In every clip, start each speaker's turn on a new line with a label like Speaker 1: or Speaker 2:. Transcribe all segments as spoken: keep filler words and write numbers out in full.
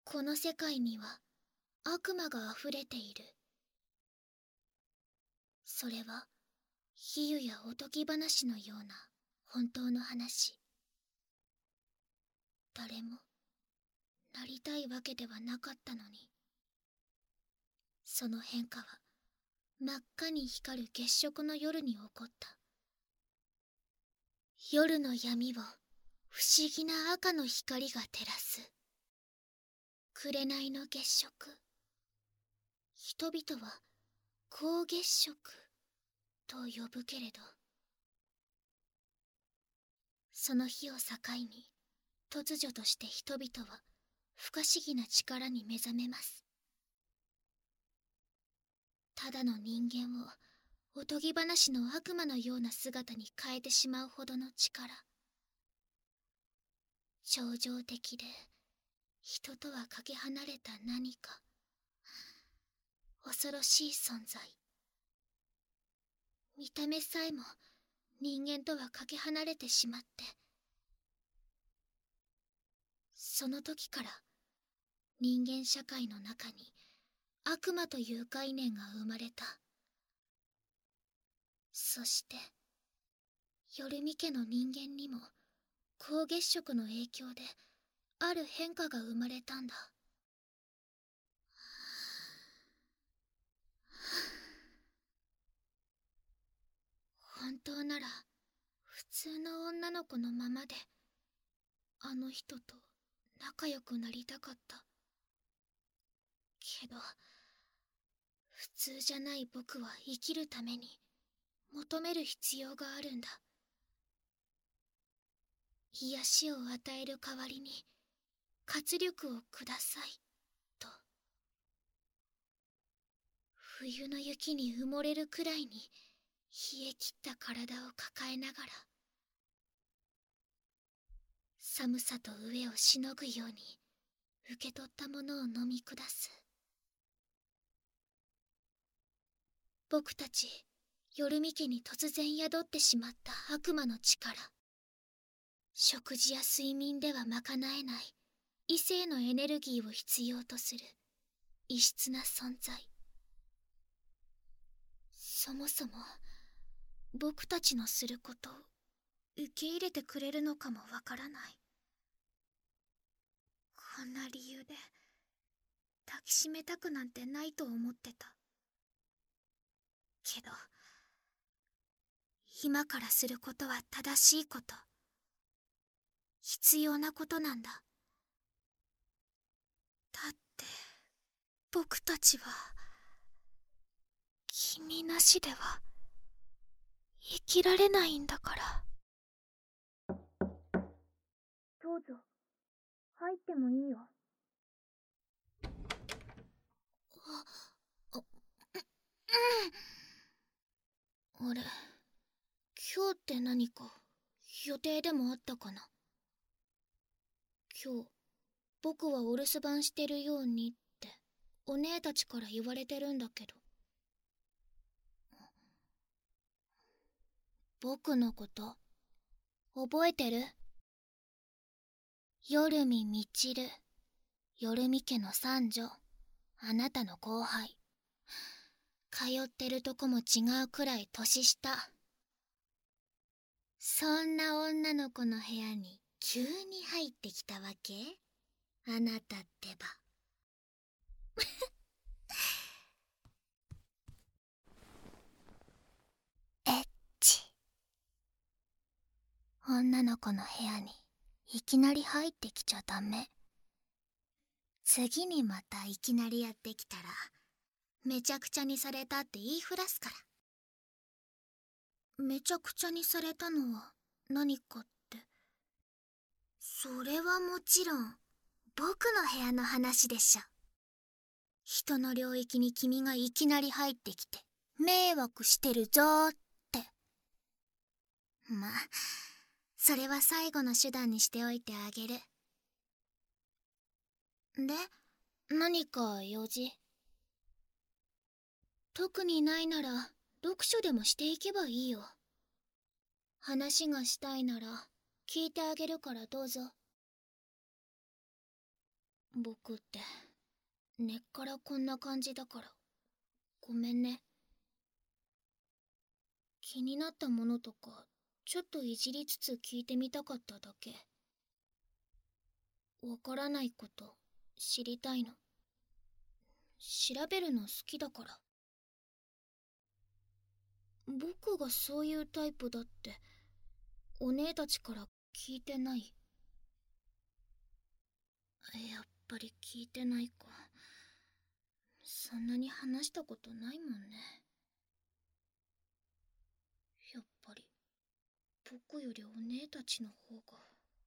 Speaker 1: この世界には悪魔があふれている。それは比喩やおとぎ話のような本当の話。誰もなりたいわけではなかったのに、その変化は真っ赤に光る月食の夜に起こった。夜の闇を不思議な赤の光が照らす。紅の月食。人々は光月食と呼ぶけれど、その日を境に突如として人々は不可思議な力に目覚めます。ただの人間をおとぎ話の悪魔のような姿に変えてしまうほどの力。超常的で人とはかけ離れた何か、恐ろしい存在。見た目さえも人間とはかけ離れてしまって、その時から人間社会の中に悪魔という概念が生まれた。そして夜見家の人間にも光月食の影響である変化が生まれたんだ。本当なら普通の女の子のままであの人と仲良くなりたかった。けど普通じゃない僕は生きるために求める必要があるんだ。癒しを与える代わりに活力をくださいと。冬の雪に埋もれるくらいに冷え切った体を抱えながら、寒さと飢えをしのぐように受け取ったものを飲み下す。僕たち夜見家に突然宿ってしまった悪魔の力。食事や睡眠では賄えない異性のエネルギーを必要とする異質な存在。そもそも僕たちのすることを受け入れてくれるのかもわからない。こんな理由で抱きしめたくなんてないと思ってた。けど今からすることは正しいこと、必要なことなんだ。だって僕たちは君なしでは生きられないんだから。どうぞ入ってもいいよ。あ、あ、うん、あれ、今日って何か予定でもあったかな。今日僕はお留守番してるようにってお姉たちから言われてるんだけど。僕のこと覚えてる？夜見みちる、夜見家の三女、あなたの後輩。通ってるとこも違うくらい年下。そんな女の子の部屋に急に入ってきたわけ？あなたってば。エッチ。女の子の部屋にいきなり入ってきちゃダメ。次にまたいきなりやってきたらめちゃくちゃにされたって言いふらすから。めちゃくちゃにされたのは何かって？それはもちろん僕の部屋の話でしょ。人の領域に君がいきなり入ってきて迷惑してるぞーって。まあそれは最後の手段にしておいてあげる。で、何か用事？特にないなら読書でもしていけばいいよ。話がしたいなら聞いてあげるからどうぞ。 僕って根っからこんな感じだからごめんね。気になったものとかちょっといじりつつ聞いてみたかっただけ。わからないこと知りたいの。調べるの好きだから。僕がそういうタイプだってお姉たちから聞いてない？やっぱり聞いてないか。そんなに話したことないもんね。やっぱり僕よりお姉たちの方が。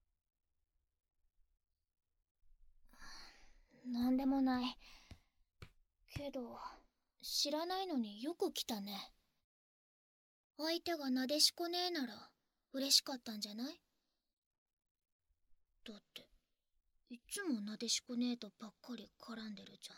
Speaker 1: なんでもない。けど知らないのによく来たね。相手がなでしこねえなら嬉しかったんじゃない？だっていつもなでしこねえとばっかり絡んでるじゃ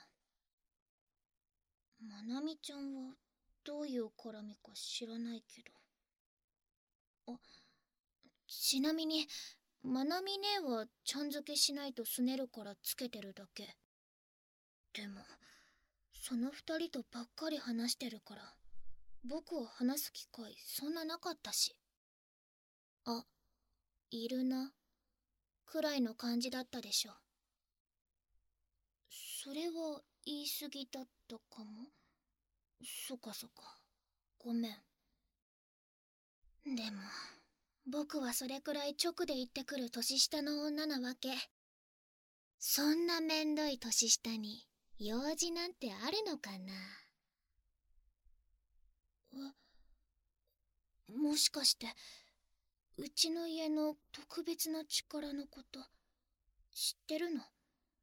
Speaker 1: ん。まなみちゃんはどういう絡みか知らないけど。あ、ちなみにまなみねえはちゃん付けしないとすねるからつけてるだけ。でもその二人とばっかり話してるから僕は話す機会そんななかったし。あ、いるなくらいの感じだったでしょ。それは言い過ぎだったかも。そっかそっか、ごめん。でも僕はそれくらい直で言ってくる年下の女なわけ。そんなめんどい年下に用事なんてあるのかな。え、もしかしてうちの家の特別な力のこと知ってるの？あ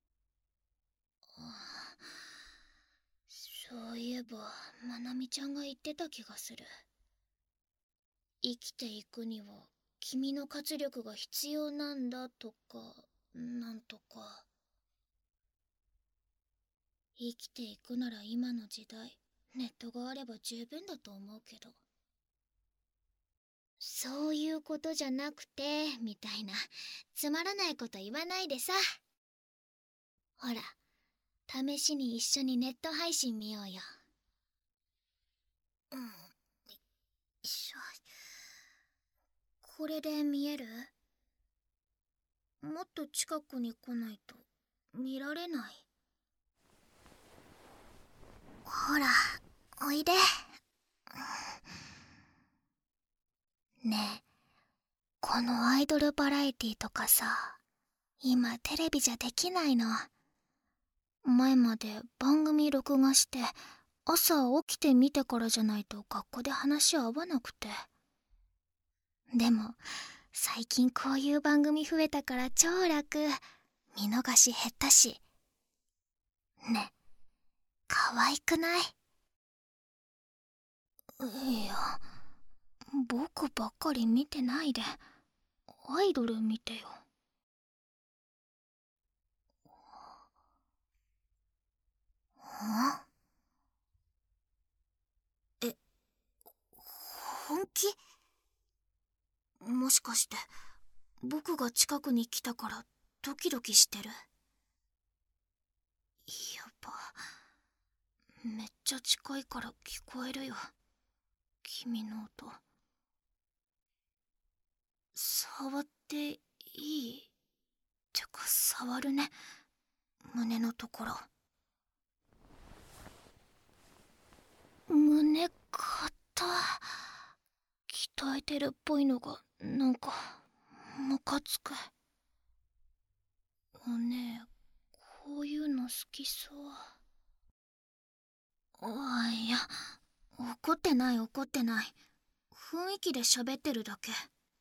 Speaker 1: あ、そういえばまなみちゃんが言ってた気がする。生きていくには君の活力が必要なんだとかなんとか。生きていくなら今の時代ネットがあれば十分だと思うけど。そういうことじゃなくてみたいなつまらないこと言わないでさ。ほら試しに一緒にネット配信見ようよ。うん、よいしょ。これで見える？もっと近くに来ないと見られない。ほらおいで。ねえ、このアイドルバラエティとかさ、今テレビじゃできないの。前まで番組録画して朝起きて見てからじゃないと学校で話合わなくて。でも最近こういう番組増えたから超楽。見逃し減ったし。ね、可愛くない？いや、僕ばっかり見てないでアイドル見てよ。ん？え、本気？もしかして僕が近くに来たからドキドキしてる？やば、めっちゃ近いから聞こえるよ君の音。触っていい？てか触るね、胸のところ。胸硬、鍛えてるっぽいのがなんかムカつく。おねえこういうの好きそう。あ、いや、怒ってない怒ってない。雰囲気で喋ってるだけ。へ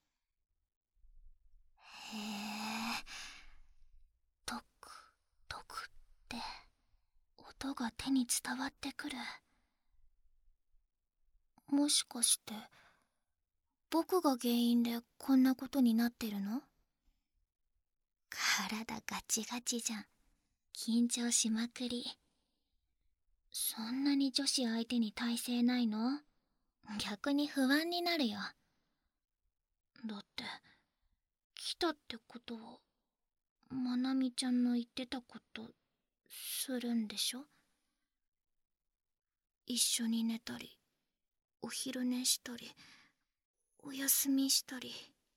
Speaker 1: え、トクトクって音が手に伝わってくる。もしかして僕が原因でこんなことになってるの？体ガチガチじゃん。緊張しまくり。そんなに女子相手に耐性ないの？逆に不安になるよ。だって来たってことはまなみちゃんの言ってたことするんでしょ？一緒に寝たり、お昼寝したり、お休みしたり。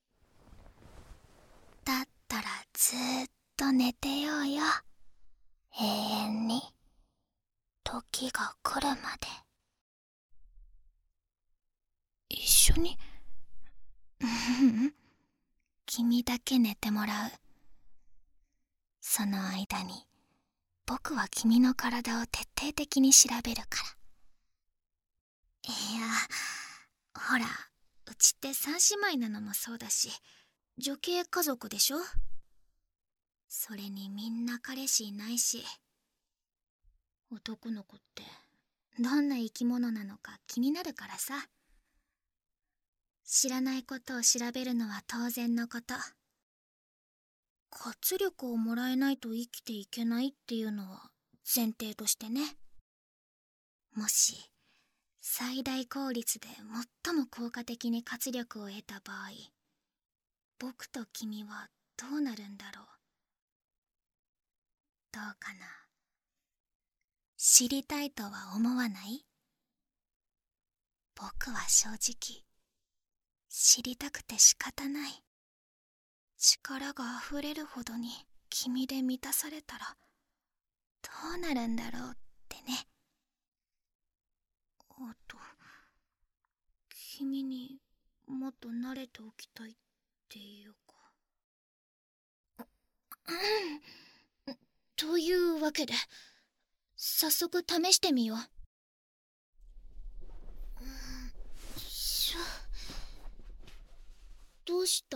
Speaker 1: だったらずーっと寝てようよ。永遠に。時が来るまで。一緒に？ううん君だけ寝てもらう。その間に僕は君の体を徹底的に調べるから。いや、ほら、うちって三姉妹なのもそうだし、女系家族でしょ？それにみんな彼氏いないし、男の子ってどんな生き物なのか気になるからさ。知らないことを調べるのは当然のこと。活力をもらえないと生きていけないっていうのは前提としてね。もし最大効率で最も効果的に活力を得た場合、僕と君はどうなるんだろう。どうかな。知りたいとは思わない？僕は正直知りたくて仕方ない。力が溢れるほどに君で満たされたらどうなるんだろうってね。あと、君にもっと慣れておきたいっていうか。うん。というわけで早速試してみよう。しょ。どうした？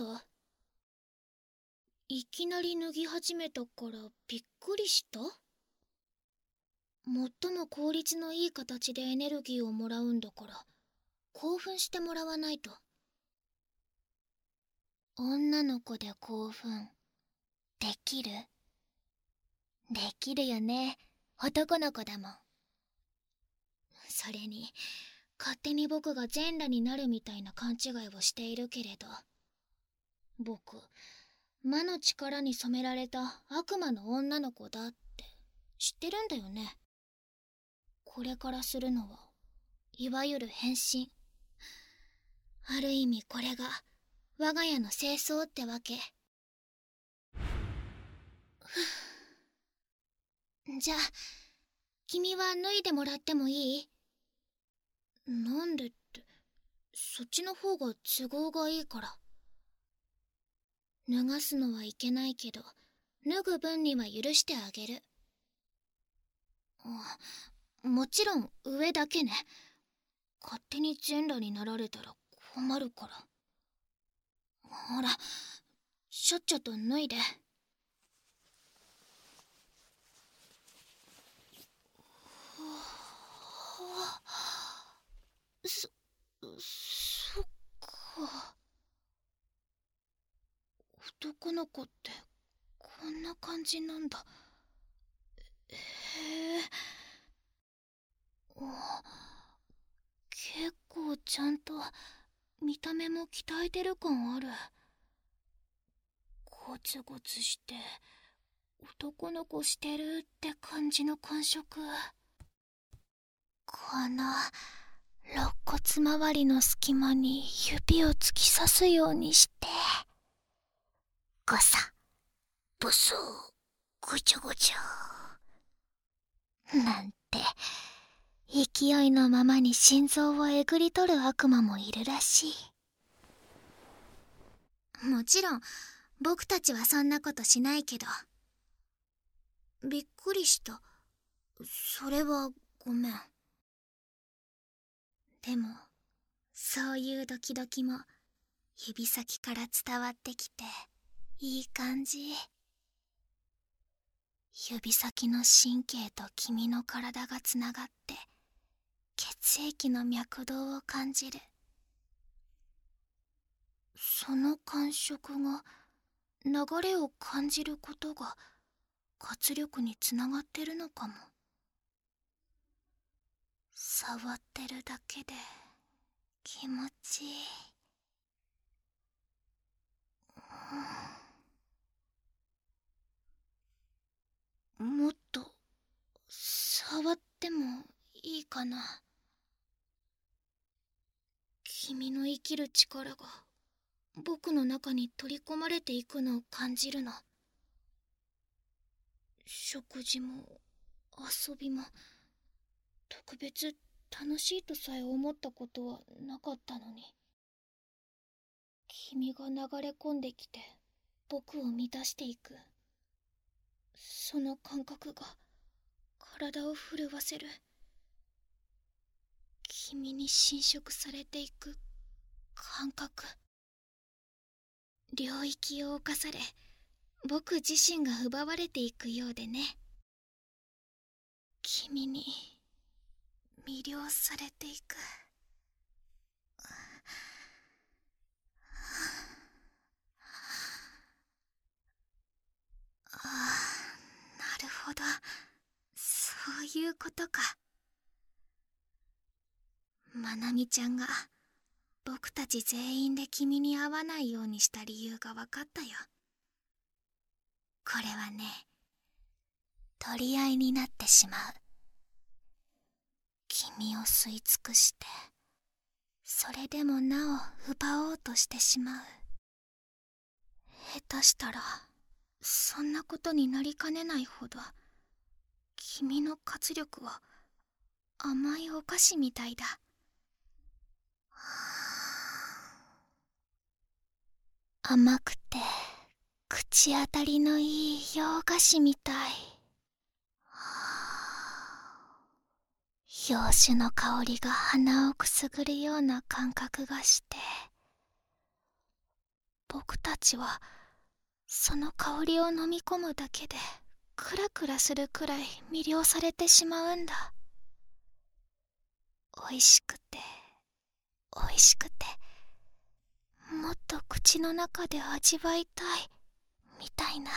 Speaker 1: いきなり脱ぎ始めたからびっくりした？最も効率のいい形でエネルギーをもらうんだから興奮してもらわないと。女の子で興奮できる？できるよね。男の子だもん。それに勝手に僕が全裸になるみたいな勘違いをしているけれど、僕魔の力に染められた悪魔の女の子だって知ってるんだよね。これからするのはいわゆる変身。ある意味これが我が家の清掃ってわけ。じゃあ君は脱いでもらってもいい？なんでって、そっちの方が都合がいいから。脱がすのはいけないけど脱ぐ分には許してあげる。あ、もちろん上だけね。勝手に全裸になられたら困るから。ほら、ちょっちょと脱いで。そ、そっか。男の子ってこんな感じなんだ。へえ。結構ちゃんと見た目も鍛えてる感ある。ゴツゴツして男の子してるって感じの感触。この肋骨周りの隙間に指を突き刺すようにしてゴサブスぐちょぐちょなんて勢いのままに心臓をえぐり取る悪魔もいるらしい。もちろん僕たちはそんなことしないけど。びっくりした。それはごめん。でもそういうドキドキも指先から伝わってきていい感じ。指先の神経と君の体がつながって血液の脈動を感じる。その感触が流れを感じることが活力につながってるのかも。触ってるだけで気持ちいい。 もっと触ってもいいかな。君の生きる力が僕の中に取り込まれていくのを感じるの。食事も遊びも特別楽しいとさえ思ったことはなかったのに、君が流れ込んできて僕を満たしていく、その感覚が体を震わせる。君に侵食されていく感覚。領域を侵され、僕自身が奪われていくようでね。君に魅了されていく。ああ、なるほど。そういうことか。まなみちゃんが僕たち全員で君に会わないようにした理由が分かったよ。これはね、取り合いになってしまう。君を吸い尽くして、それでもなお奪おうとしてしまう。下手したらそんなことになりかねないほど、君の活力は甘いお菓子みたいだ。甘くて口当たりのいい洋菓子みたい。洋酒の香りが鼻をくすぐるような感覚がして、僕たちはその香りを飲み込むだけでクラクラするくらい魅了されてしまうんだ。おいしくておいしくて、もっと口の中で味わいたいみたいな。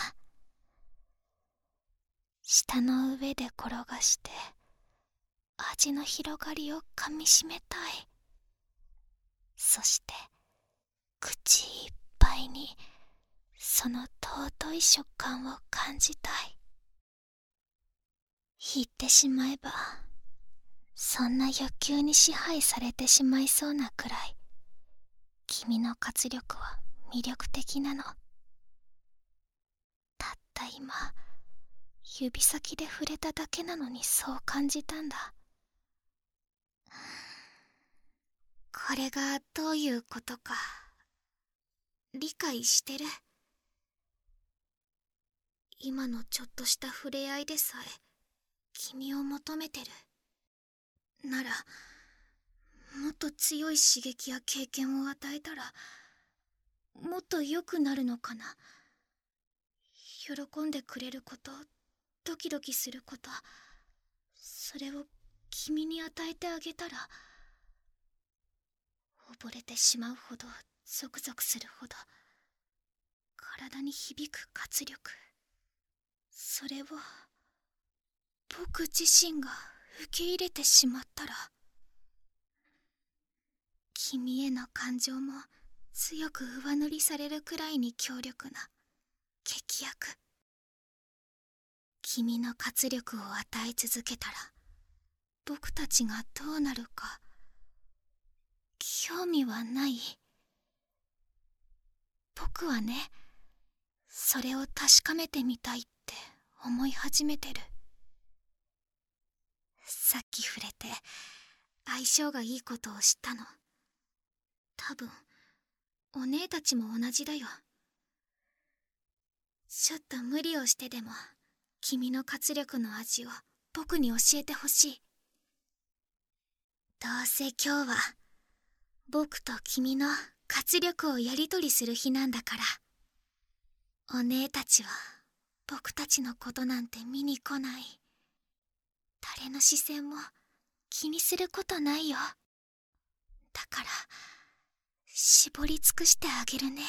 Speaker 1: 舌の上で転がして味の広がりをかみしめたい。そして口いっぱいにその尊い食感を感じたい。言ってしまえば、そんな欲求に支配されてしまいそうなくらい君の活力は魅力的なの。たった今指先で触れただけなのにそう感じたんだ。これがどういうことか理解してる？今のちょっとした触れ合いでさえ君を求めてる。ならもっと強い刺激や経験を与えたらもっと良くなるのかな。喜んでくれること、ドキドキすること、それを君に与えてあげたら、溺れてしまうほどゾクゾクするほど体に響く活力、それを僕自身が受け入れてしまったら、君への感情も強く上塗りされるくらいに強力な劇薬。君の活力を与え続けたら僕たちがどうなるか興味はない？僕はね、それを確かめてみたいって思い始めてる。さっき触れて相性がいいことを知ったの。多分お姉たちも同じだよ。ちょっと無理をしてでも君の活力の味を僕に教えてほしい。どうせ今日は僕と君の活力をやり取りする日なんだから。お姉たちは僕たちのことなんて見に来ない。誰の視線も気にすることないよ。だから絞り尽くしてあげるね。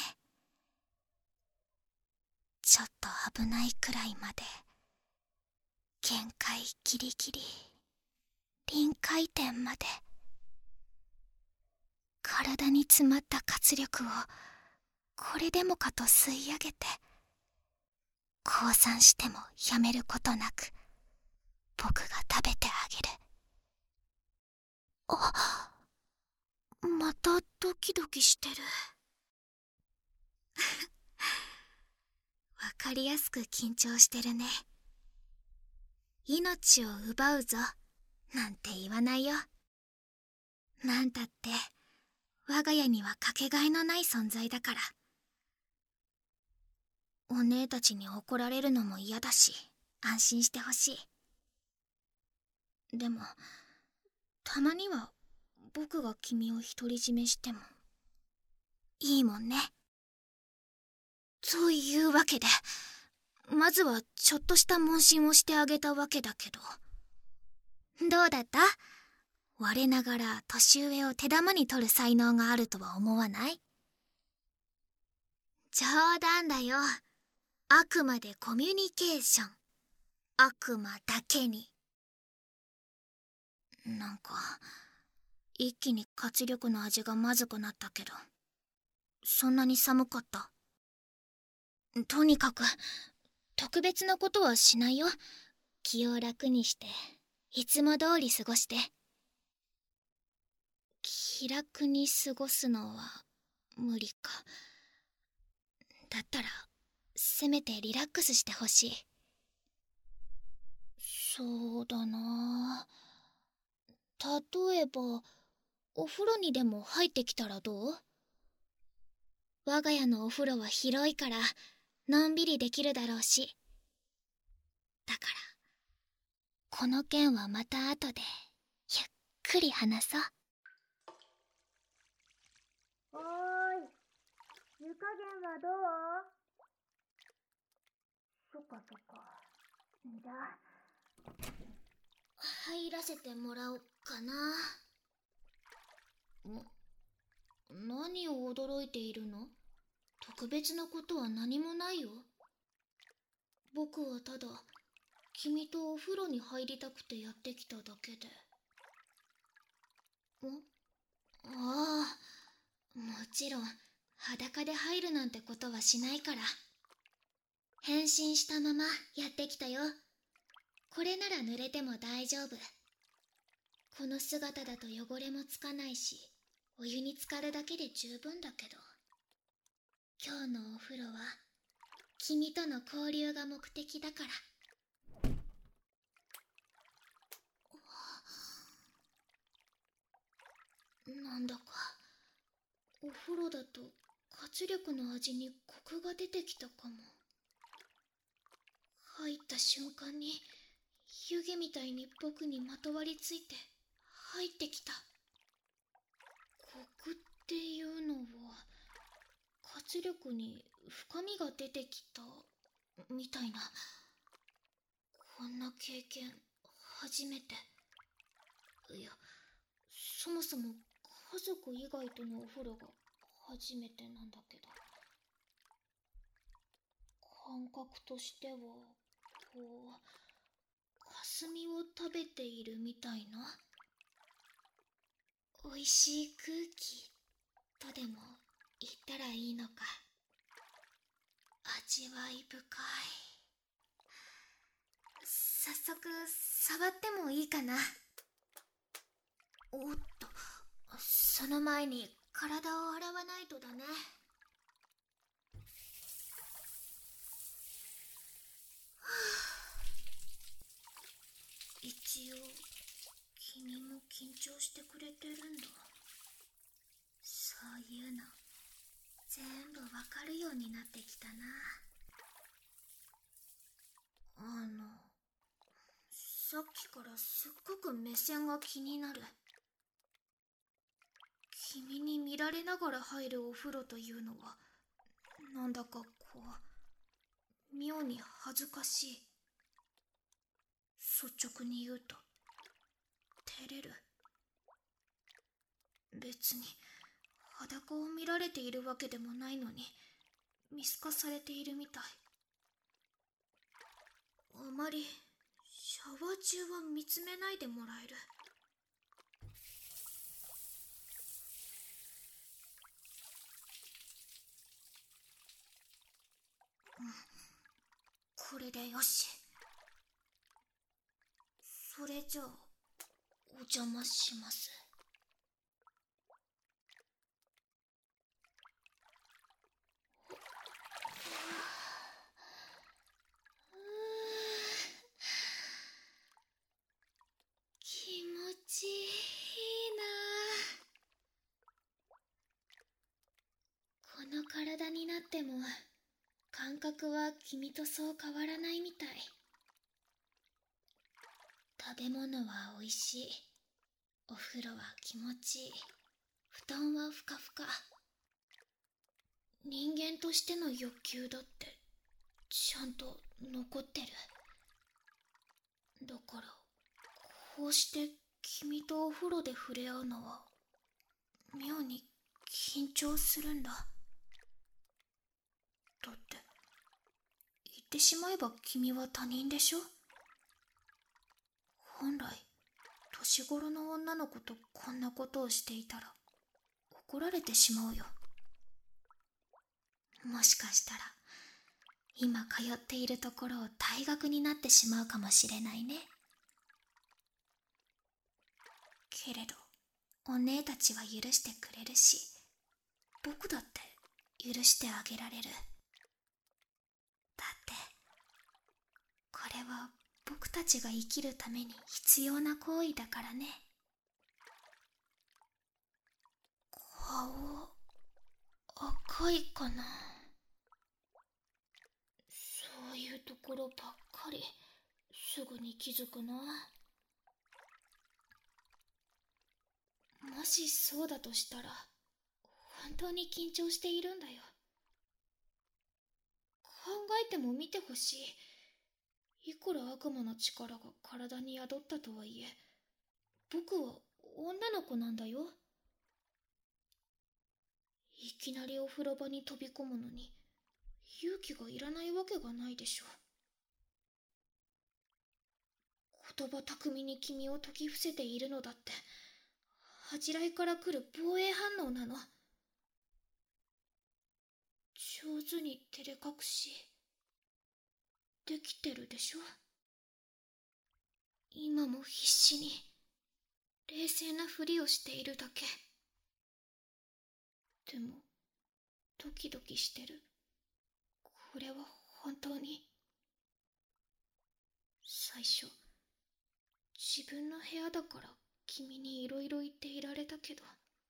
Speaker 1: ちょっと危ないくらいまで、限界ギリギリ、臨界点まで、体に詰まった活力をこれでもかと吸い上げて、 降参してもやめることなく僕が食べてあげる。あ、またドキドキしてる。わかりやすく緊張してるね。命を奪うぞなんて言わないよ。なんたって我が家にはかけがえのない存在だから。お姉たちに怒られるのも嫌だし、安心してほしい。でもたまには僕が君を独り占めしてもいいもんね。というわけでまずはちょっとした問診をしてあげたわけだけど、どうだった？我ながら年上を手玉に取る才能があるとは思わない？冗談だよ。あくまでコミュニケーション。悪魔だけに。なんか一気に活力の味がまずくなったけど、そんなに寒かった？とにかく特別なことはしないよ。気を楽にしていつも通り過ごして。気楽に過ごすのは無理か。だったらせめてリラックスしてほしい。そうだな。例えばお風呂にでも入ってきたらどう？我が家のお風呂は広いからのんびりできるだろうし。だからこの件はまた後でゆっくり話そう。
Speaker 2: おーい、湯加減はどう？そっかそっか。じゃあ
Speaker 1: 入らせてもらおうかな。ん？何を驚いているの？特別なことは何もないよ。僕はただ君とお風呂に入りたくてやってきただけで。ん？ああ、もちろん裸で入るなんてことはしないから。変身したままやってきたよ。これなら濡れても大丈夫。この姿だと汚れもつかないし、お湯に浸かるだけで十分だけど。今日のお風呂は君との交流が目的だから。なんだかお風呂だと活力の味にコクが出てきたかも。入った瞬間に湯気みたいに僕にまとわりついて入ってきた。コクっていうのは活力に深みが出てきたみたいな。こんな経験初めて。いや、そもそも家族以外とのお風呂が初めてなんだけど、感覚としてはこう霞を食べているみたいな。おいしい空気とでも言ったらいいのか。味わい深い。早速触ってもいいかな。おっと、その前に体を洗わないとだね。一応君も緊張してくれてるんだ。そういうの全部わかるようになってきたな。あのさっきからすっごく目線が気になる。君に見られながら入るお風呂というのはなんだかこう妙に恥ずかしい。率直に言うと照れる。別に裸を見られているわけでもないのに見透かされているみたい。あまりシャワー中は見つめないでもらえる？ れでよし。それじゃあ、お邪魔します。気持ちいいな。この体になっても感覚は君とそう変わらないみたい。食べ物はおいしい。お風呂は気持ちいい。布団はふかふか。人間としての欲求だってちゃんと残ってる。だからこうして君とお風呂で触れ合うのは妙に緊張するんだ。だって言ってしまえば君は他人でしょ。本来年頃の女の子とこんなことをしていたら怒られてしまうよ。もしかしたら今通っているところを退学になってしまうかもしれないね。けれどお姉たちは許してくれるし、僕だって許してあげられる。だってこれは僕たちが生きるために必要な行為だからね。顔赤いかな。そういうところばっかりすぐに気づくな。もしそうだとしたら本当に緊張しているんだよ。考えてもみてほしい。いくら悪魔の力が体に宿ったとはいえ、僕は女の子なんだよ。いきなりお風呂場に飛び込むのに勇気がいらないわけがないでしょ。言葉巧みに君を説き伏せているのだって恥じらいから来る防衛反応なの。上手に照れ隠しできてるでしょ。今も必死に冷静なふりをしているだけ。でもドキドキしてる。これは本当に。最初自分の部屋だから君にいろいろ言っていられたけど、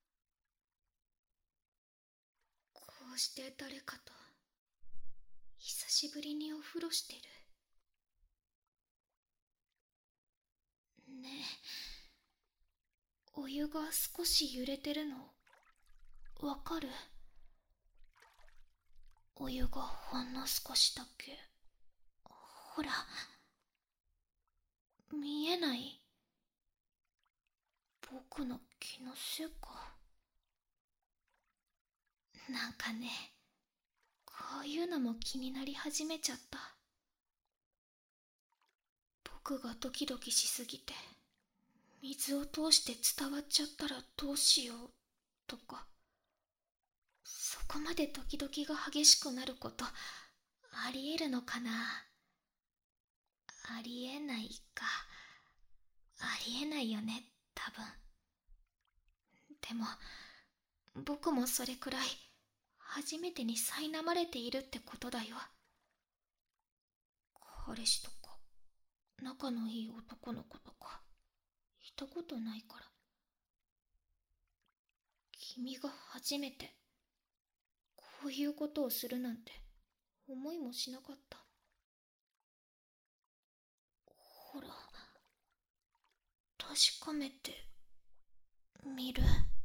Speaker 1: こうして誰かと久しぶりにお風呂してる。ねえ、お湯が少し揺れてるのわかる？お湯がほんの少しだけ。ほら、見えない？僕の気のせいか。なんかね、こういうのも気になり始めちゃった。僕がドキドキしすぎて水を通して伝わっちゃったらどうしようとか、そこまでドキドキが激しくなることありえるのかな。ありえないか。ありえないよね、多分。でも僕もそれくらい初めてに苛まれているってことだよ。彼氏とか仲のいい男の子とかいたことないから。君が初めてこういうことをするなんて思いもしなかった。ほら、確かめてみる。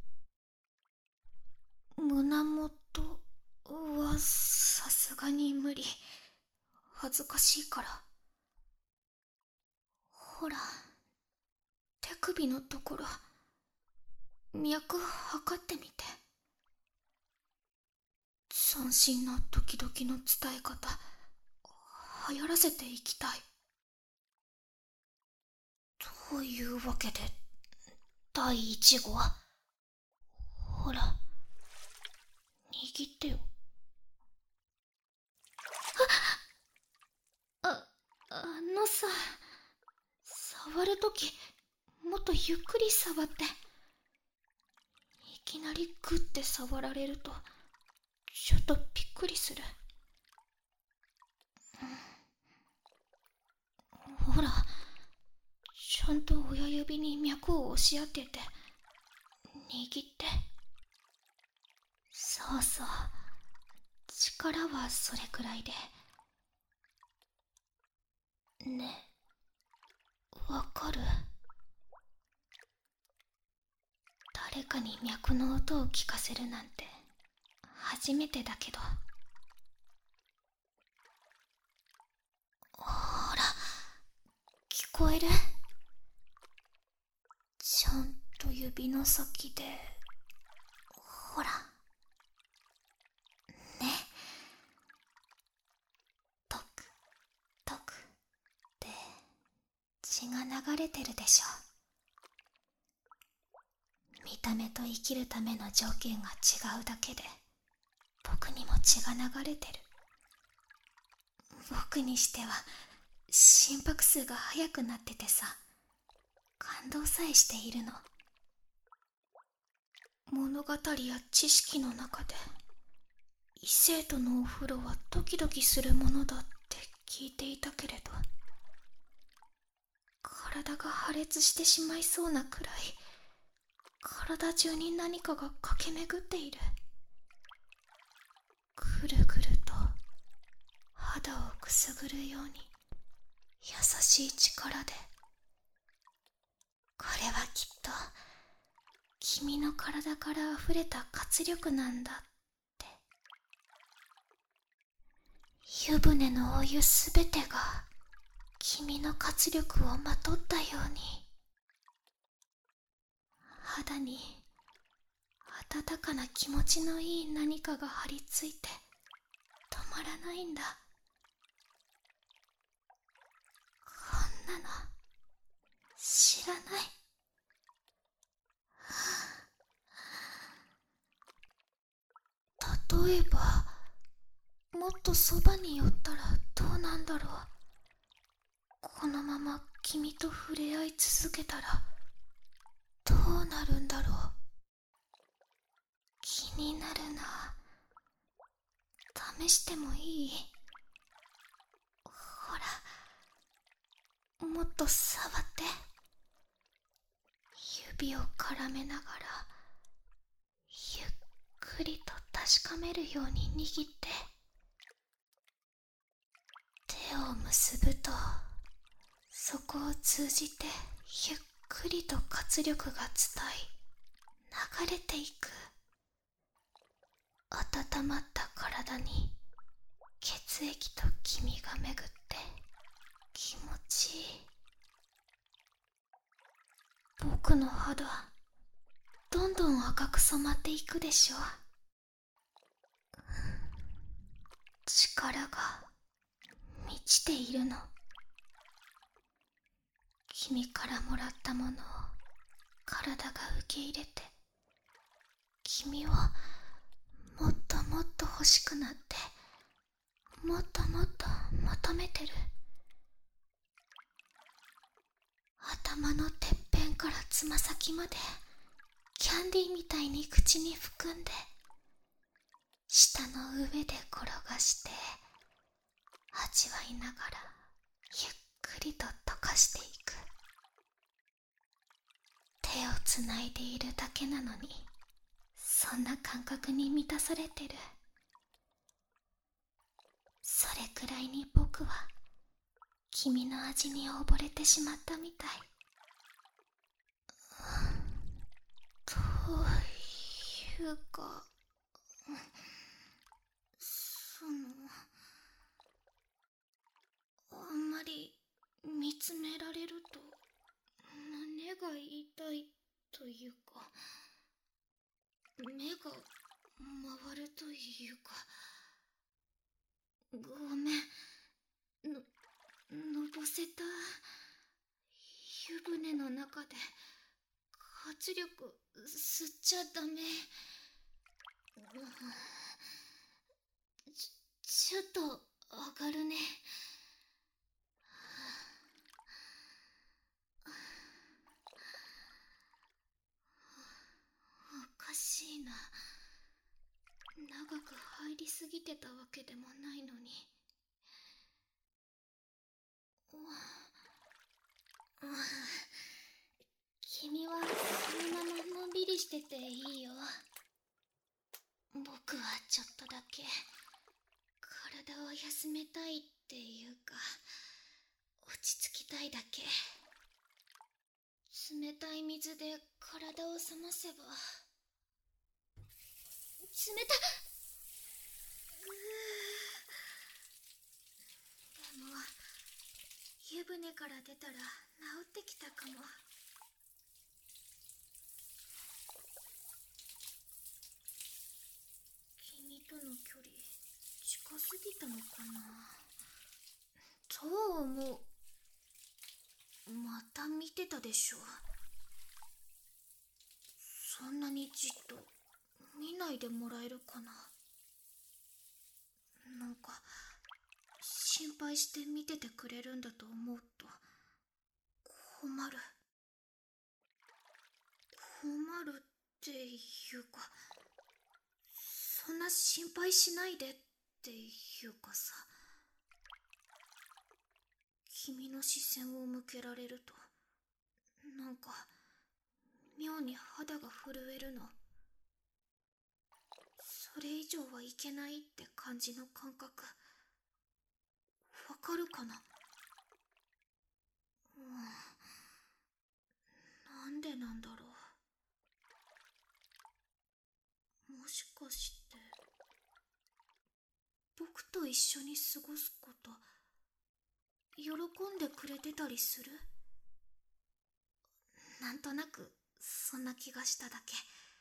Speaker 1: 胸元はさすがに無理。恥ずかしいから。ほら、手首のところ、脈測ってみて。斬新なドキドキの伝え方流行らせていきたい。というわけでだいいち号。ほら、握ってよ。あ、あ、 あのさ、触るときもっとゆっくり触って。いきなりグッて触られるとちょっとびっくりする。ほら、ちゃんと親指に脈を押し当てて握って。そうそう、力はそれくらいで。ねえ、わかる？誰かに脈の音を聞かせるなんて初めてだけど。ほら、聞こえる？ちゃんと指の先で、ほらね。トクトクって血が流れてるでしょ。見た目と生きるための条件が違うだけで僕にも血が流れてる。僕にしては心拍数が速くなっててさ、感動さえしているの。物語や知識の中で異性とのお風呂はドキドキするものだって聞いていたけれど、体が破裂してしまいそうなくらい体中に何かが駆け巡っている。ぐるぐると肌をくすぐるように優しい力で。これはきっと君の体から溢れた活力なんだって。湯船のお湯すべてが君の活力をまとったように。肌に温かな気持ちのいい何かが張り付いて止まらないんだ。こんなの知らない。例えばもっとそばに寄ったらどうなんだろう。このまま君と触れ合い続けたらどうなるんだろう。気になるな。試してもいい？ほら、もっと触って。指を絡めながらゆっくりと確かめるように握って。手を結ぶとそこを通じてゆっくりと活力が伝い流れていく。温まった体に血液と黄身が巡って気持ちいい。僕の肌どんどん赤く染まっていくでしょ。力が満ちているの。君からもらったものを体が受け入れて、君をもっともっと欲しくなって、もっともっと求めてる。頭のてっぺんからつま先までキャンディーみたいに口に含んで、舌の上で転がして味わいながらゆっくりと溶かしていく。手をつないでいるだけなのにそんな感覚に満たされてる。それくらいに僕は君の味に溺れてしまったみたい。というか、そのあんまり見つめられると胸が痛いというか、目が回るというか。ごめん、の、のぼせた。湯船の中で活力吸っちゃダメ。ちょ、ちょっと上がるね。 りすぎてたわけでもないのに。君はそのままのんびりしてていいよ。僕はちょっとだけ体を休めたいっていうか、落ち着きたいだけ。冷たい水で体を冷ませば。冷たっ。うーでも湯船から出たら治ってきたかも。君との距離近すぎたのかな。どう思う。また見てたでしょ。そんなにじっと見ないでもらえるかな。なんか心配して見ててくれるんだと思うと困る。困るっていうか、そんな心配しないでっていうかさ、君の視線を向けられるとなんか妙に肌が震えるの。それ以上はいけないって感じの感覚、わかるかな。うん、なんでなんだろう。もしかして僕と一緒に過ごすこと喜んでくれてたりする？なんとなくそんな気がしただけ。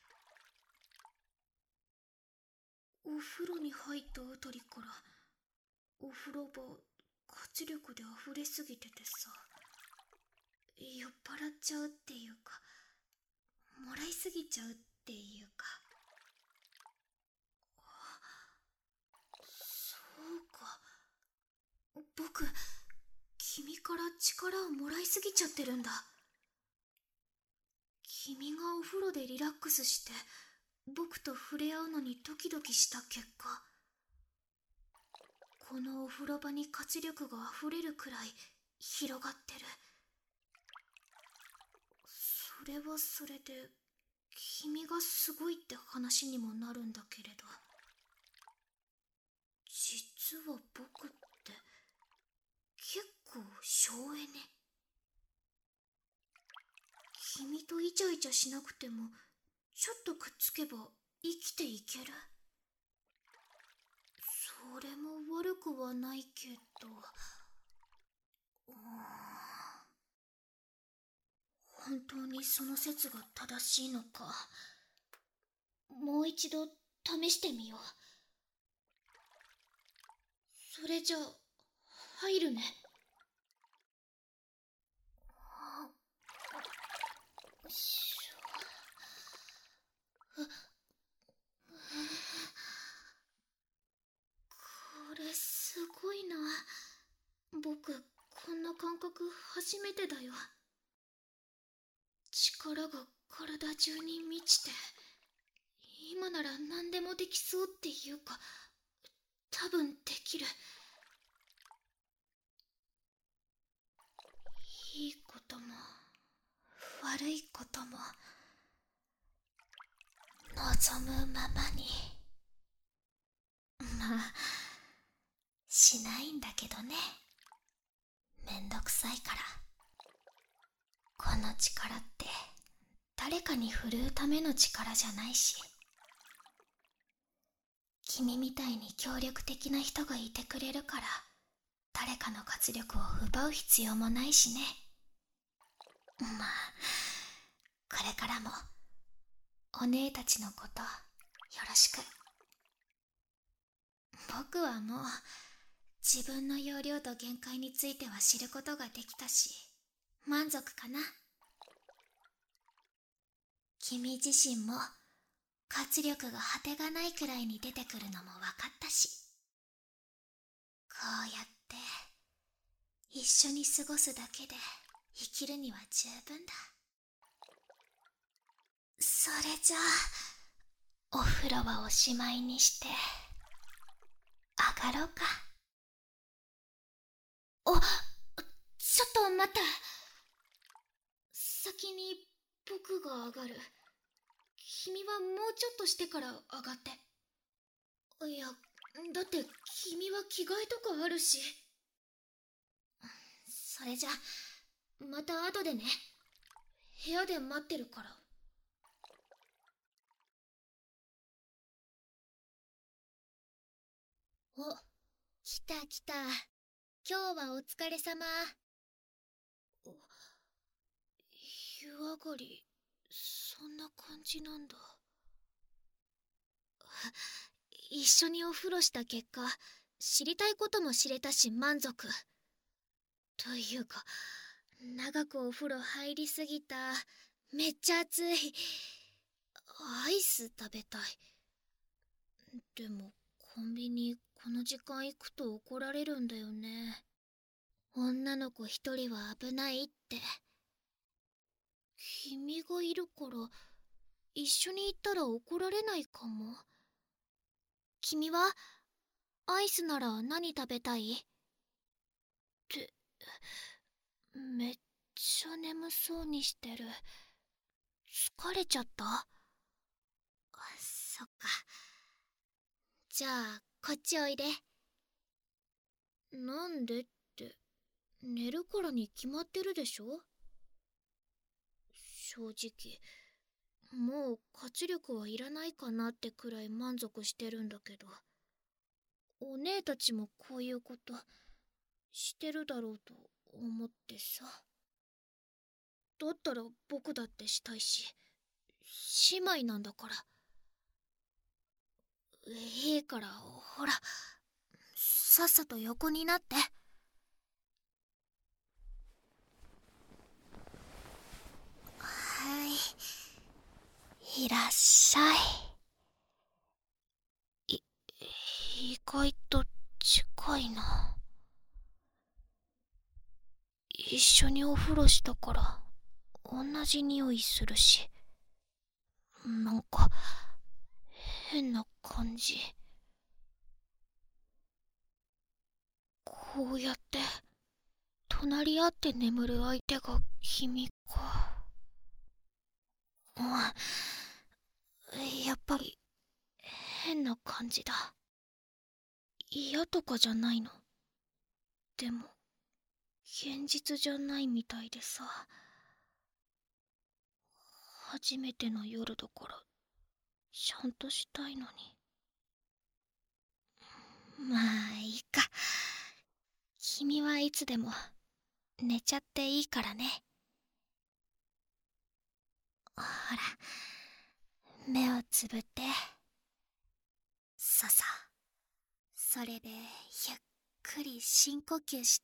Speaker 1: お風呂に入ったあたりからお風呂場活力で溢れすぎててさ、酔っ払っちゃうっていうか、もらいすぎちゃうっていうか。そうか、僕君から力をもらいすぎちゃってるんだ。君がお風呂でリラックスして僕と触れ合うのにドキドキした結果、このお風呂場に活力が溢れるくらい広がってる。それはそれで君がすごいって話にもなるんだけれど、実は僕って結構省エネ。君とイチャイチャしなくてもちょっとくっつけば生きていける。それも悪くはないけど、うーん、本当にその説が正しいのか。もう一度試してみよう。それじゃあ入るね。よいしょ。これすごいな。僕こんな感覚初めてだよ。力が体中に満ちて、今なら何でもできそうっていうか、多分できる。いいことも悪いことも望むままに。まあしないんだけどね、めんどくさいから。この力って誰かに振るうための力じゃないし、君みたいに協力的な人がいてくれるから誰かの活力を奪う必要もないしね。まあこれからもお姉たちのことよろしく。僕はもう自分の容量と限界については知ることができたし、満足かな。君自身も活力が果てがないくらいに出てくるのも分かったし、こうやって一緒に過ごすだけで生きるには十分だ。それじゃあお風呂はおしまいにして上がろうか。お、ちょっと待って。先に僕が上がる。君はもうちょっとしてから上がって。いや、だって君は着替えとかあるし。それじゃ、また後でね。部屋で待ってるから。お、来た来た。今日はお疲れ様。湯上がり、そんな感じなんだ。一緒にお風呂した結果、知りたいことも知れたし満足。というか、長くお風呂入りすぎた。めっちゃ暑い。アイス食べたい。でも、コンビニこの時間行くと怒られるんだよね。女の子一人は危ないって。君がいるから一緒に行ったら怒られないかも。君はアイスなら何食べたい？って、めっちゃ眠そうにしてる。疲れちゃった？あ、そっか。じゃあこっちおいで。なんでって、寝るからに決まってるでしょ。正直もう活力はいらないかなってくらい満足してるんだけど、お姉たちもこういうことしてるだろうと思ってさ。だったら僕だってしたいし、姉妹なんだから。いいからほら、さっさと横になって。はい、いらっしゃい。い意外と近いな。一緒にお風呂したから同じ匂いするし、なんか変な感じ。こうやって隣り合って眠る相手が君か。うん、やっぱり変な感じだ。嫌とかじゃないの。でも現実じゃないみたいでさ。初めての夜だからちゃんとしたいのに。まあいいか。君はいつでも寝ちゃっていいからね。ほら、目をつぶって。そうそう。それでゆっくり深呼吸して。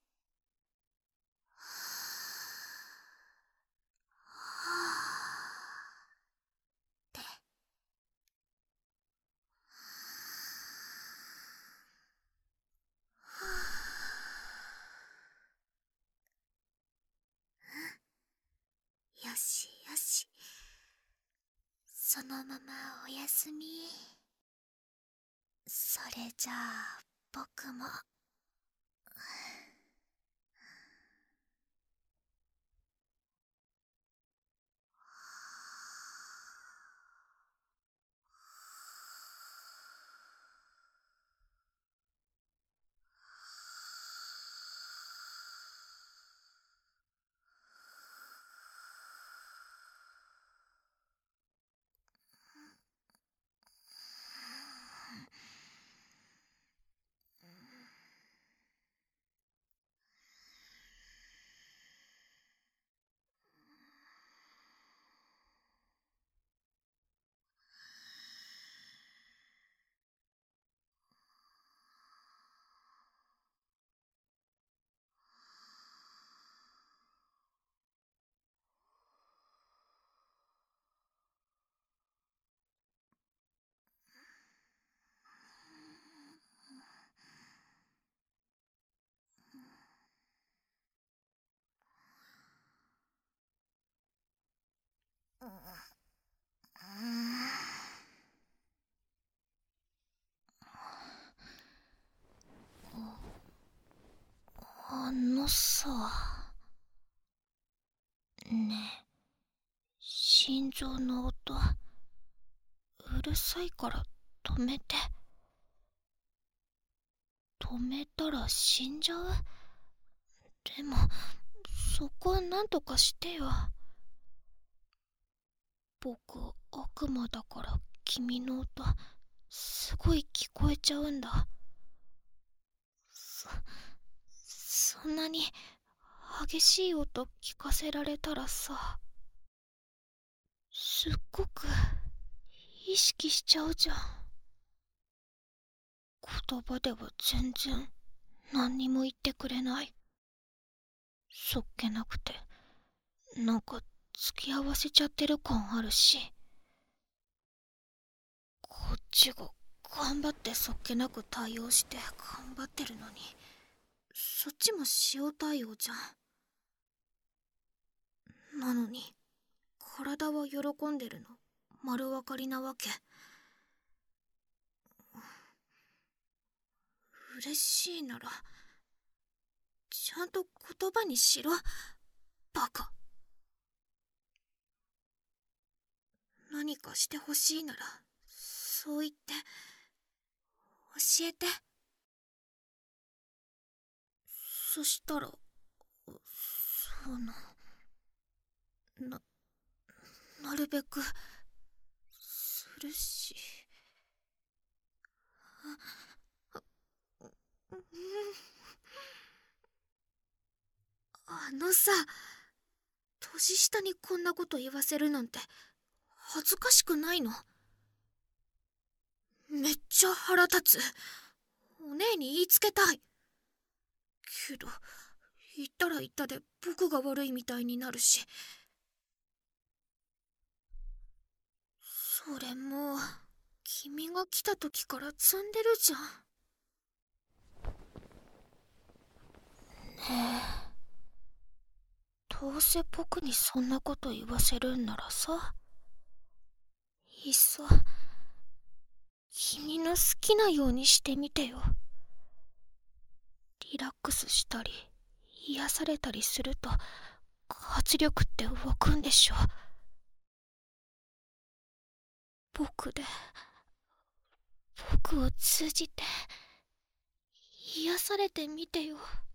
Speaker 1: よしよし、そのままおやすみ。それじゃあ僕も。 ねえ、心臓の音うるさいから止めて。止めたら死んじゃう？でもそこはなんとかしてよ。僕悪魔だから君の音すごい聞こえちゃうんだ。そそんなに激しい音聞かせられたらさ、すっごく意識しちゃうじゃん。言葉では全然何にも言ってくれない。そっけなくてなんか付き合わせちゃってる感あるし、こっちが頑張ってそっけなく対応して頑張ってるのに、そっちも塩対応じゃん。なのに体は喜んでるの丸分かりなわけ。嬉しいならちゃんと言葉にしろ、バカ。何かしてほしいならそう言って教えて。そしたらそうなななるべくするし。あのさ、年下にこんなこと言わせるなんて恥ずかしくないの？めっちゃ腹立つ。お姉に言いつけたいけど、言ったら言ったで僕が悪いみたいになるし。それもう君が来た時から積んでるじゃん。ねえ、どうせ僕にそんなこと言わせるんならさ、いっそ君の好きなようにしてみてよ。リラックスしたり癒されたりすると活力って湧くんでしょ。僕で僕を通じて癒されてみてよ。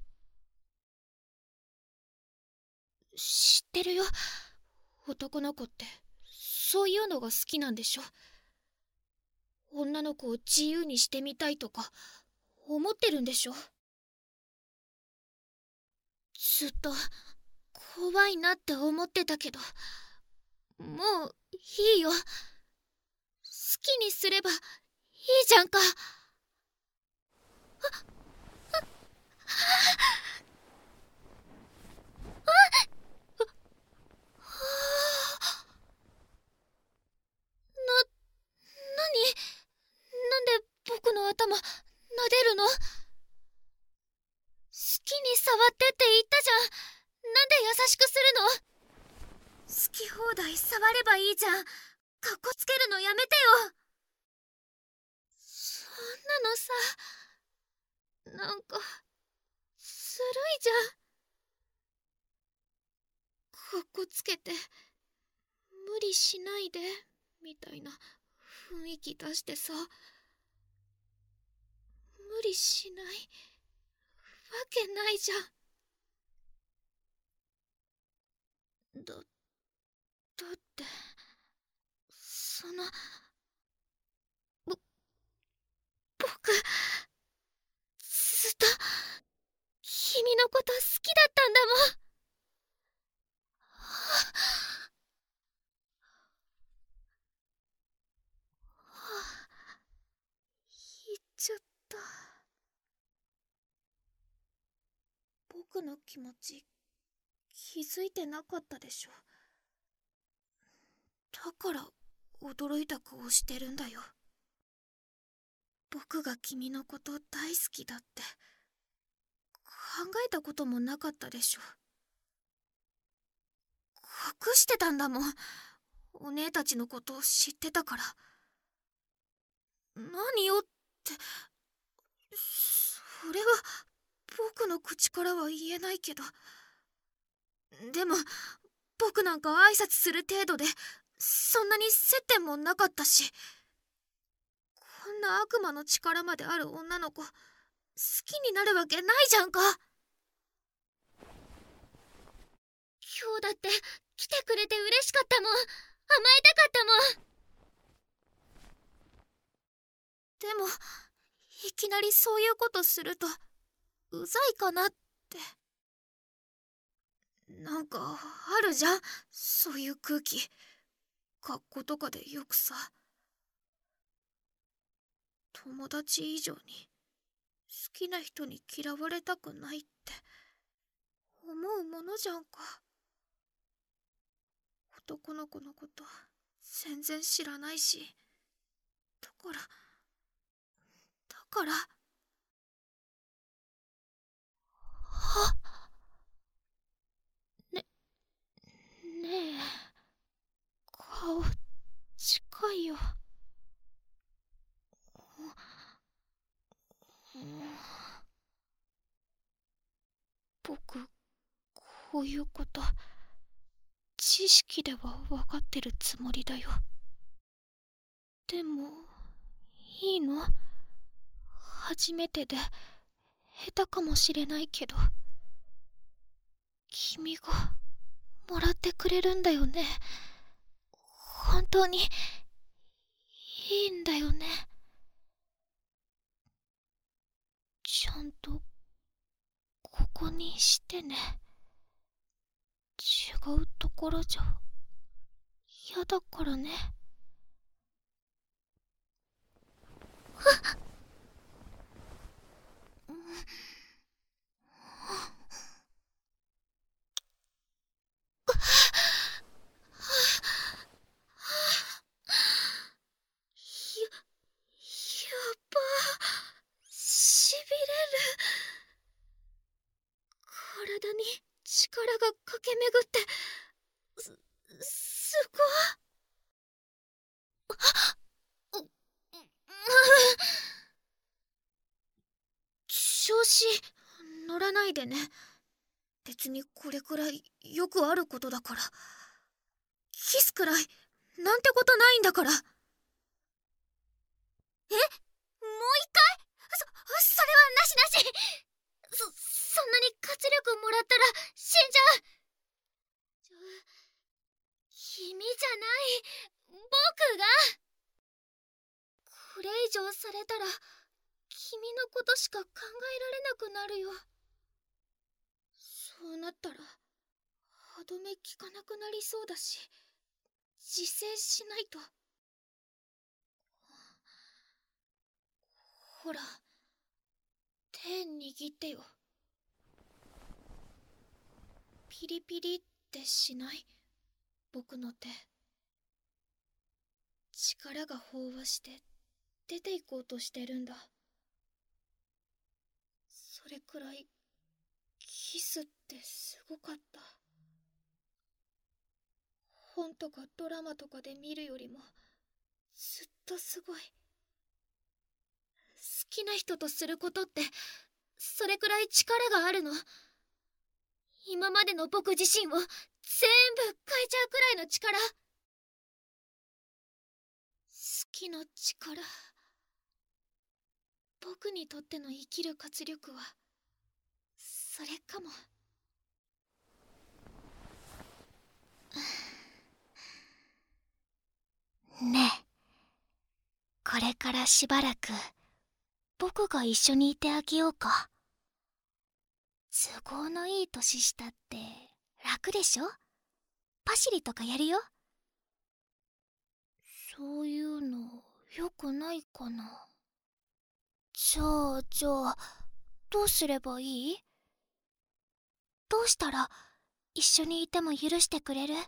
Speaker 1: 知ってるよ、男の子ってそういうのが好きなんでしょ。女の子を自由にしてみたいとか思ってるんでしょ。ずっと怖いなって思ってたけど、もういいよ。好きにすればいいじゃんか。な、なに？なんで僕の頭撫でるの？好きに触ってって言ったじゃん。なんで優しくするの？好き放題触ればいいじゃん。かっこつけるのやめてよ。そんなのさ、なんかずるいじゃん。かっこつけて無理しないでみたいな雰囲気出してさ、無理しないわけないじゃん。だ、だってそのぼ僕ずっと君のこと好きだったんだもん。言っちゃった。僕の気持ち気づいてなかったでしょ。だから驚いた顔してるんだよ。僕が君のこと大好きだって考えたこともなかったでしょ。隠してたんだもん。お姉たちのことを知ってたから。何よって、それは僕の口からは言えないけど、でも
Speaker 3: 僕なんか挨拶する程度でそんなに接点もなかったし、こんな悪魔の力まである女の子好きになるわけないじゃんか。
Speaker 1: 今日だって来てくれて嬉しかったもん。甘えたかったもん。
Speaker 3: でもいきなりそういうことするとうざいかなって。なんかあるじゃん、そういう空気。学校とかでよくさ、友達以上に好きな人に嫌われたくないって思うものじゃんか。男の子のこと全然知らないし、だからだからはねねえ、顔近いよ。僕こういうこと知識では分かってるつもりだよ。でもいいの？初めてで下手かもしれないけど、君がもらってくれるんだよね。本当にいいんだよね。ちゃんとここにしてね。違うところじゃ嫌だからね。体に力が駆け巡ってすすごい。調子乗らないでね。別にこれくらいよくあることだから。キスくらいなんてことないんだから。え？もう一回？そ、それはなしなし。そ、そんなに活力もらったら死んじゃう。ちょ、君じゃない、僕が。これ以上されたら君のことしか考えられなくなるよ。そうなったら歯止め効かなくなりそうだし、自制しないと。ほら、手握ってよ。ピリピリってしない？僕の手。力が飽和して出ていこうとしてるんだ。それくらいキスってすごかった。本とかドラマとかで見るよりもずっとすごい。好きな人とすることってそれくらい力があるの。今までの僕自身を全部変えちゃうくらいの力。好きの力。僕にとっての生きる活力はそれかも。ねえ、これからしばらく僕が一緒にいてあげようか。都合のいい年下って楽でしょ？パシリとかやるよ。そういうのよくないかな。じゃあじゃあどうすればいい？どうしたら一緒にいても許してくれる？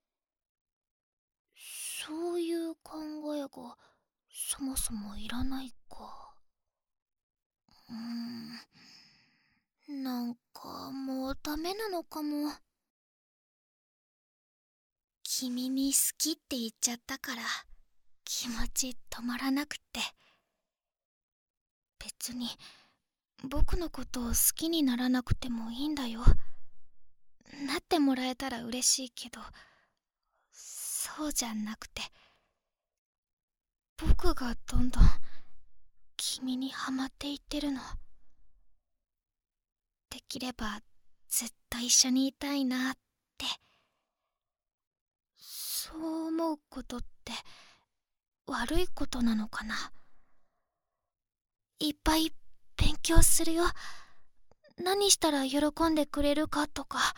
Speaker 3: そういう考えがそもそもいらないか。うーん、なんかもうダメなのかも。君に好きって言っちゃったから気持ち止まらなくって。別に僕のことを好きにならなくてもいいんだよ。なってってもらえたら嬉しいけど、そうじゃなくて、僕がどんどん君にハマっていってるの。できればずっと一緒にいたいなって。そう思うことって悪いことなのかな。いっぱい勉強するよ。何したら喜んでくれるかとか。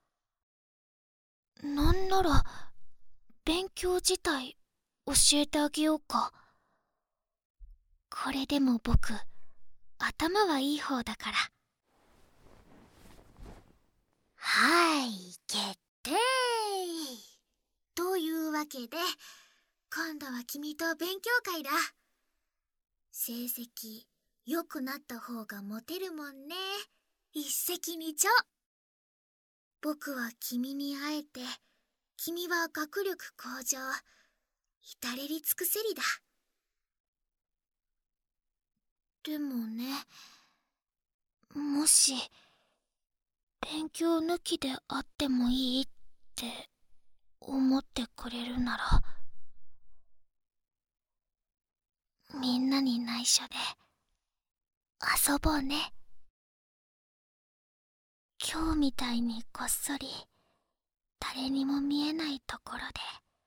Speaker 3: なんなら勉強自体教えてあげようか。これでも僕頭はいい方だから。
Speaker 1: はい、決定。というわけで今度は君と勉強会だ。成績良くなった方がモテるもんね。一石二鳥。僕は君に会えて、君は学力向上、至れり尽くせりだ。でもね、もし勉強抜きであってもいいって思ってくれるなら、みんなに内緒で遊ぼうね。今日みたいにこっそり誰にも見えないところで、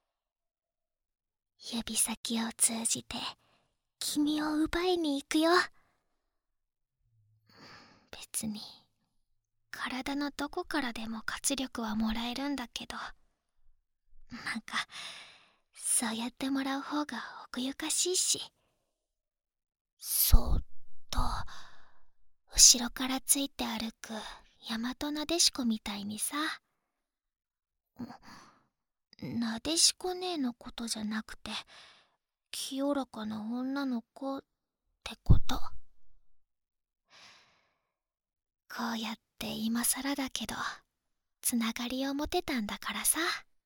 Speaker 1: 指先を通じて君を奪いに行くよ。別に体のどこからでも活力はもらえるんだけど、なんかそうやってもらう方が奥ゆかしいし、そーっと後ろからついて歩く大和なでしこみたいにさ。なでしこ姉のことじゃなくて、清らかな女の子ってこと。こうやって今さらだけどつながりを持てたんだからさ。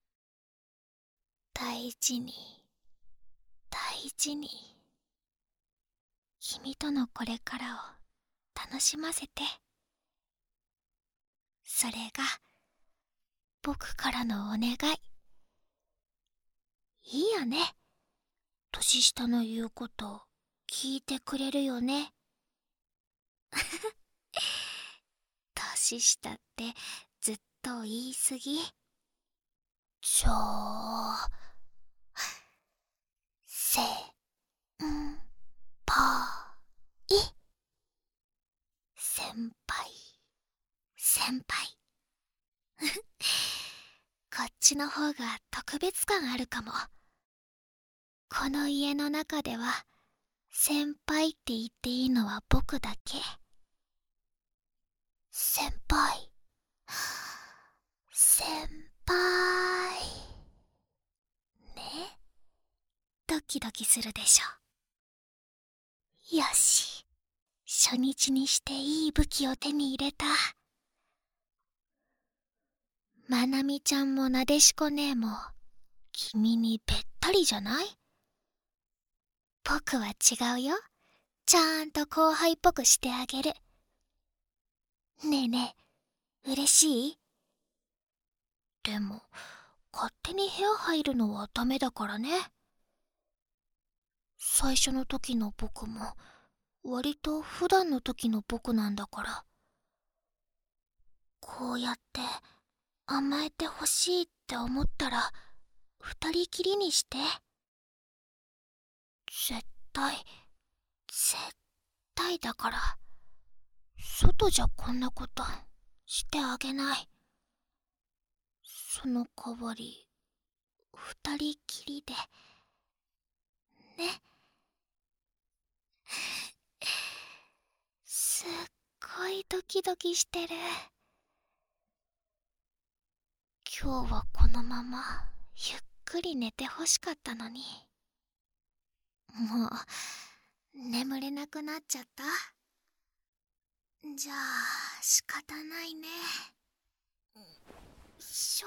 Speaker 1: 大事に大事に君とのこれからを楽しませて。それが僕からのお願い。いいよね、年下の言うこと聞いてくれるよね。年下ってずっと言い過ぎ。じゃあせんぱい。先輩先輩こっちの方が特別感あるかも。この家の中では先輩って言っていいのは僕だけ。先輩先輩ね。ドキドキするでしょ。よし、初日にしていい武器を手に入れた。まなみちゃんもなでしこ姉も君にべったりじゃない？僕は違うよ。ちゃんと後輩っぽくしてあげる。ねえねえ、嬉しい？でも勝手に部屋入るのはダメだからね。最初の時の僕も割と普段の時の僕なんだから。こうやって甘えてほしいって思ったら二人きりにして。絶対絶対だから。外じゃこんなことしてあげない。その代わり二人きりでね。すっごいドキドキしてる。今日はこのままゆっくり寝てほしかったのに、もう眠れなくなっちゃった。じゃあ仕方ないね。しょ。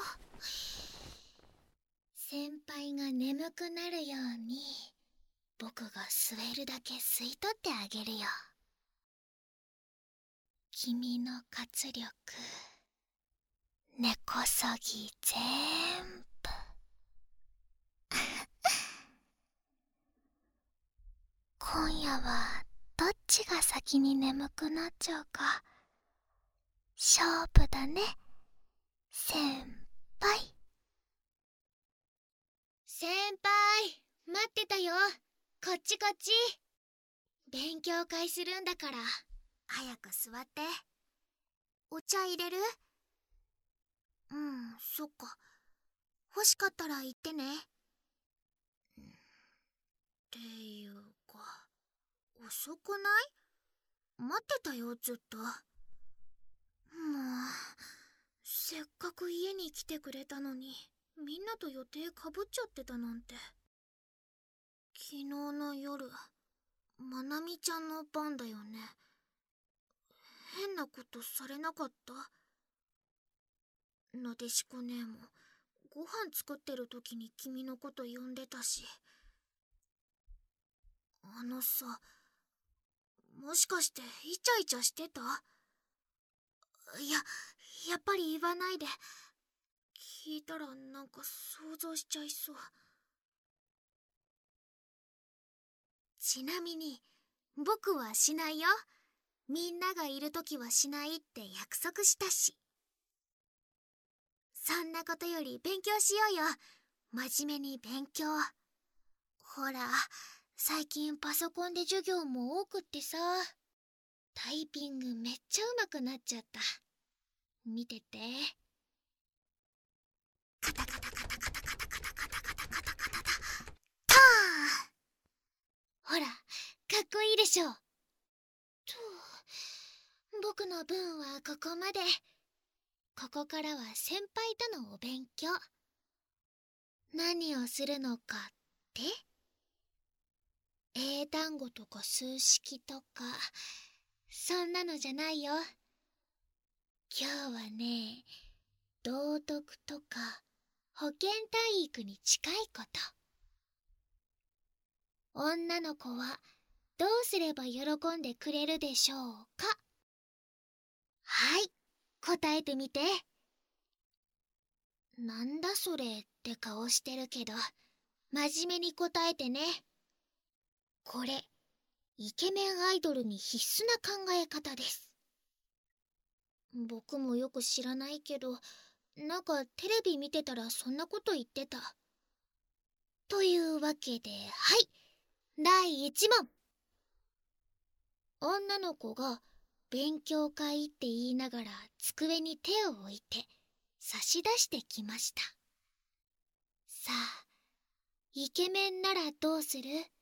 Speaker 1: 先輩が眠くなるように僕が吸えるだけ吸い取ってあげるよ。君の活力根こそぎぜんぶ今夜はどっちが先に眠くなっちゃうか勝負だね、先輩。先輩、待ってたよ。こっちこっち。勉強会するんだから。早く座って。お茶入れる？うん、そっか。欲しかったら言ってね。っていうか、遅くない？待ってたよ、ずっと。もう、せっかく家に来てくれたのに、みんなと予定かぶっちゃってたなんて。昨日の夜、まなみちゃんの番だよね。変なことされなかった？なでしこ姉もご飯作ってる時に君のこと呼んでたし。あのさ、もしかしてイチャイチャしてた？いや、やっぱり言わないで。聞いたらなんか想像しちゃいそう。ちなみに僕はしないよ。みんながいるときはしないって約束したし。そんなことより勉強しようよ。真面目に勉強。ほら、最近パソコンで授業も多くってさ、タイピングめっちゃ上手くなっちゃった。見てて。カタカタカタカタカタカタカタカタカタカタカタターン。ほら、かっこいいでしょ。と、僕の分はここまで。ここからは先輩とのお勉強。何をするのかって英単語とか数式とか、そんなのじゃないよ。今日はね、道徳とか保健体育に近いこと。女の子はどうすれば喜んでくれるでしょうか？はい、答えてみて。なんだそれって顔してるけど、真面目に答えてね。これ、イケメンアイドルに必須な考え方です。僕もよく知らないけど、なんかテレビ見てたらそんなこと言ってた。というわけで、はい、だいいち問。女の子が勉強会って言いながら机に手を置いて差し出してきました。さあ、イケメンならどうする？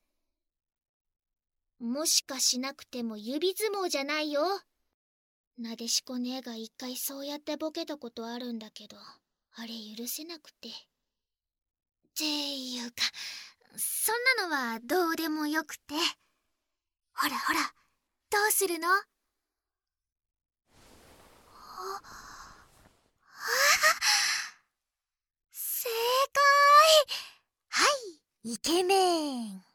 Speaker 1: もしかしなくても指相撲じゃないよ。なでしこ姉が一回そうやってボケたことあるんだけど、あれ許せなくて。っていうか、そんなのはどうでもよくて。ほらほら、どうするの？あ、あ、正解！はい、イケメン。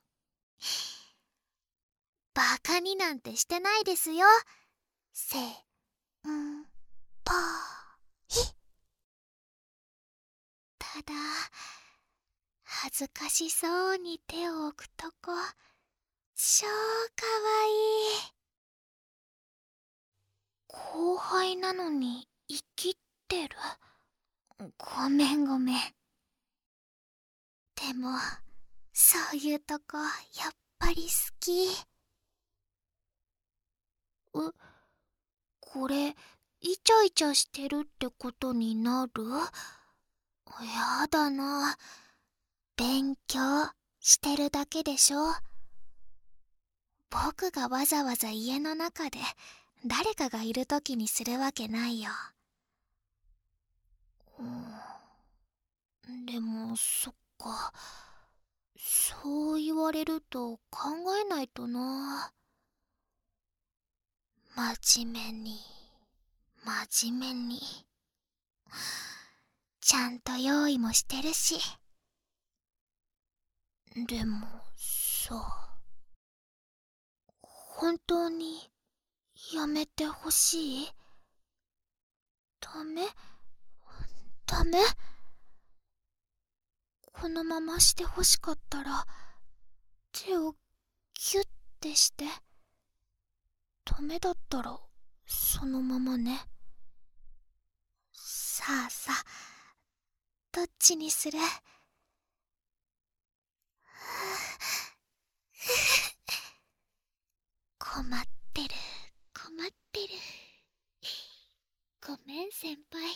Speaker 1: バカになんてしてないですよ。せんぱい。ただ、恥ずかしそうに手を置くとこ、超かわいい。後輩なのに生きってる。ごめんごめん。でも、そういうとこ、やっぱり好き。え、これ、イチャイチャしてるってことになる？やだな。勉強してるだけでしょ。僕がわざわざ家の中で誰かがいるときにするわけないよ。うん、でもそっか、そう言われると考えないとな。真面目に真面目にちゃんと用意もしてるし。でもさ、本当にやめてほしい？ダメ？
Speaker 3: メ？このまましてほしかったら手をキュッてして。ダメだったらそのままね。さあさ、どっちにする？困ってる困ってる。ごめん先輩。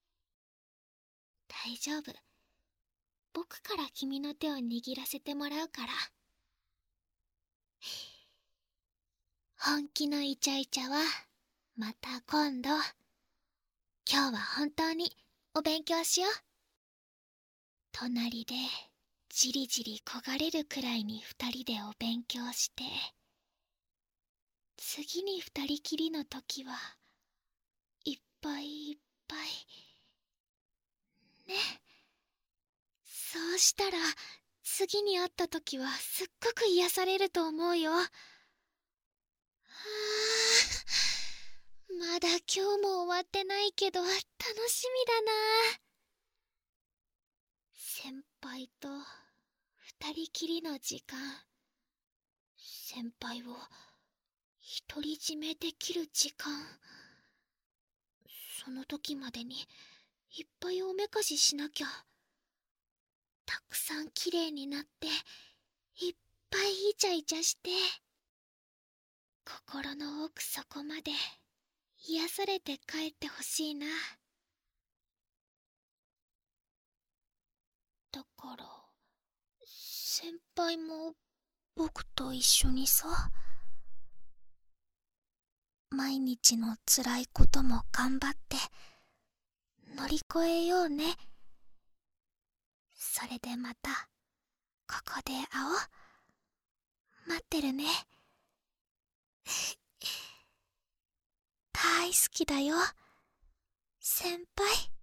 Speaker 3: 大丈夫。僕から君の手を握らせてもらうから。本気のイチャイチャはまた今度。今日は本当にお勉強しよう。隣でじりじり焦がれるくらいに二人でお勉強して、次に二人きりの時はいっぱいいっぱいね。そうしたら次に会った時はすっごく癒されると思うよ。はあ、まだ今日も終わってないけど楽しみだな。先輩と二人きりの時間、先輩を独り占めできる時間、その時までにいっぱいおめかししなきゃ。たくさんきれいになっていっぱいイチャイチャして、心の奥底まで癒されて帰ってほしいな。だから先輩も僕と一緒にさ、毎日の辛いことも頑張って乗り越えようね。それでまたここで会おう。待ってるね。大好きだよ先輩。